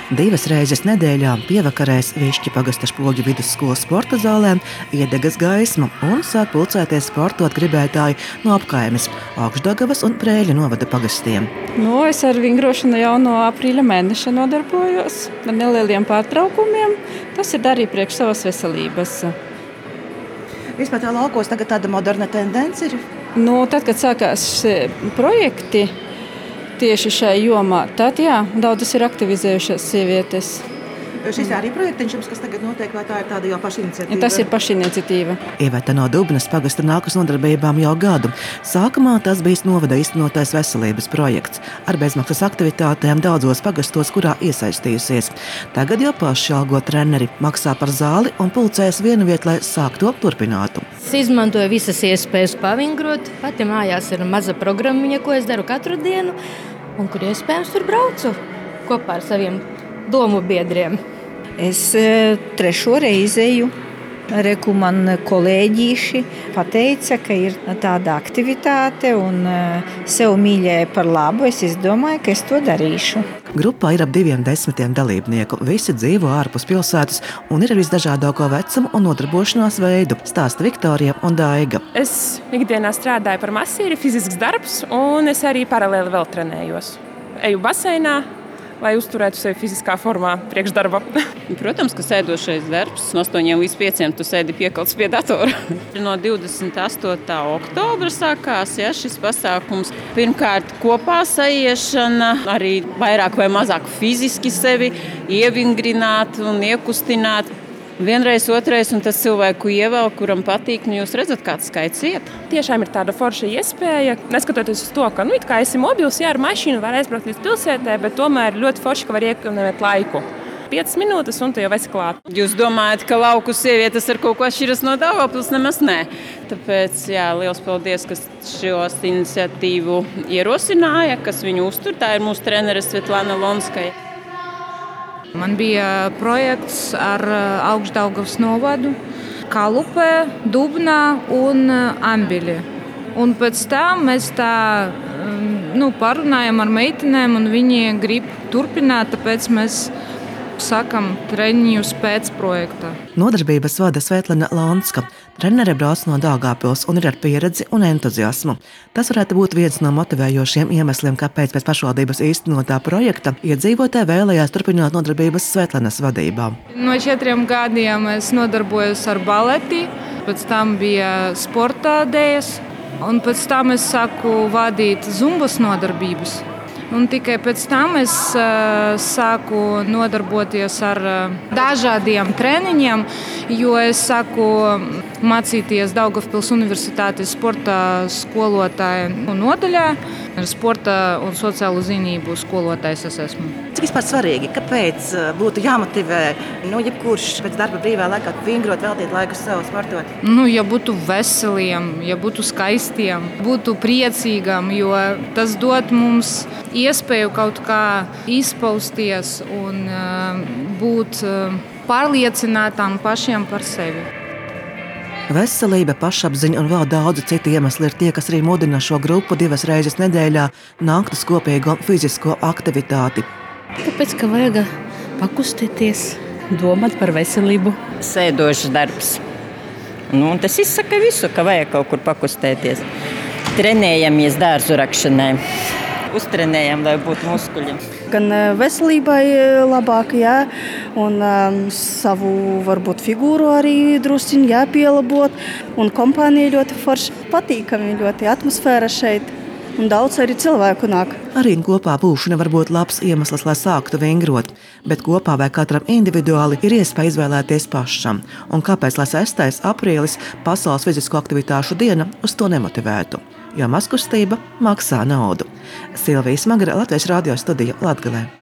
2 reizes nedēļā pievakarēs Višķi pagasta Špoļu vidusskolas sporta zālē iedegas gaisma un sāk pulcēties sportot gribētāji no apkaimes, Augšdagavas un Prēļu novada pagastiem. Es ar vingrošanu jau no aprīļa mēneša nodarbojos ar nelieliem pārtraukumiem. Tas ir arī priekš savas veselības. Vispār tā laukos tagad tāda moderna tendence ir? Tad, kad sākās projekti tieši šai jomā, tad daudzas ir aktivizējušās sievietes. Šis arī projektiņš, kas tagad notiek, vai tā ir tāda jau pašiniciatīva? Tas ir pašiniciatīva. Iveta no Dubnas pagasta nāk uz nodarbībām jau gadu. Sākumā tas bijis novada īstenotais veselības projekts ar bezmaksas aktivitātēm daudzos pagastos, kurā iesaistījusies. Tagad jau paši algo treneri, maksā par zāli un pulcējas vienu vietu, lai sāk to turpinātu. Es izmantoju visas iespējas pavingrot. Pati mājās ir maza programmiņa, ko es daru katru dienu, un kur iespējams tur braucu kopā ar saviem domu biedriem. Es 3. reizi eju. Reku man kolēģīši pateica, ka ir tāda aktivitāte un sev mīļēja par labu. Es izdomāju, ka es to darīšu. Grupā ir ap 210 dalībnieku. Visi dzīvo ārpus pilsētas un ir visdažādāko vecumu un nodarbošanās veidu, stāsta Viktorija un Daiga. Es ikdienā strādāju par masīri, fizisks darbs, un es arī paralēli vēl trenējos. Eju baseinā, lai uzturētu sevi fiziskā formā priekš darba. Protams, ka sēdošais darbs no 8 līdz 5 tu sēdi piekalts pie datora. No 28. oktobra sākās šis pasākums. Pirmkārt, kopā saiešana, arī vairāk vai mazāk fiziski sevi ievingrināt un iekustināt. Vienreiz, otrais, un tas cilvēku ievēl, kuram patīk, jūs redzat, kāds skaits iet. Tiešām ir tāda forša iespēja, neskatoties uz to, ka it kā esi mobils, ar mašīnu var aizbraukt līdz pilsētē, bet tomēr ļoti forši, ka var iekonomēt laiku. 5 minūtes, un tu jau esi klāt. Jūs domājat, ka lauku sievietes ar kaut ko atšķiras no Daugavpils? Nemaz nē. Tāpēc, liels paldies, kas šos iniciatīvu ierosināja, kas viņu uztur. Tā ir mūsu trenere Svetlana Lonskaja. Man bija projekts ar Augšdaugavas novadu, Kalupē, Dubnā un Ambili. Un pēc tam mēs tā parunājam ar meitenēm, un viņi grib turpināt, tāpēc mēs sākam treniņus pēc projekta. Nodarbības vada Svetlana Lonska. Trenere brauc no Daugavpils un ir ar pieredzi un entuziasmu. Tas varētu būt viens no motivējošiem iemesliem, kāpēc pēc pašvaldības īstenotā projekta iedzīvotāji vēlējās turpināt nodarbības Svetlanas vadībā. No 4 gadiem es nodarbojos ar baleti, pēc tam bija sporta dējas, un pēc tam es sāku vadīt zumbas nodarbības. Un tikai pēc tam es sāku nodarboties ar dažādiem treniņiem, jo es sāku mācīties Daugavpils Universitātes sporta skolotāja nodaļā. Sporta un sociālo zinību skolotājs es esmu. Cik vispār svarīgi, kāpēc būtu jāmotivē jebkurš pēc darba brīvā laikā vingrot, veltīt laiku sev sportot? Ja būtu veseliem, ja būtu skaistiem, būtu priecīgam, jo tas dod mums iespēju kaut kā izpausties un būt pārliecinātām pašiem par sevi. Veselība, pašapziņa un vēl daudzi citi iemesli ir tie, kas arī mudina šo grupu 2 reizes nedēļā nākt uz kopīgo fizisko aktivitāti. Tāpēc, ka vajag pakustēties, domāt par veselību. Sēdošs darbs. Tas izsaka visu, ka vajag kaut kur pakustēties. Trenējamies dārzu rakšanai. Uztrenējam, lai būtu muskuļi. Gan veselībai labāk, un savu varbūt figūru arī drusciņi jāpielabot. Un kompānija ļoti forši, patīkami, ļoti atmosfēra šeit. Un daudz arī cilvēku nāk. Arī kopā būšana var būt labs iemesls, lai sāktu vingrot, bet kopā vai katram individuāli ir iespēja izvēlēties pašam. Un kāpēc, lai 6. aprīlis, Pasaules fizisko aktivitāšu diena, uz to nemotivētu? Jo mazkustība maksā naudu. Silvija Smagra, Latvijas radio studija Latgalē.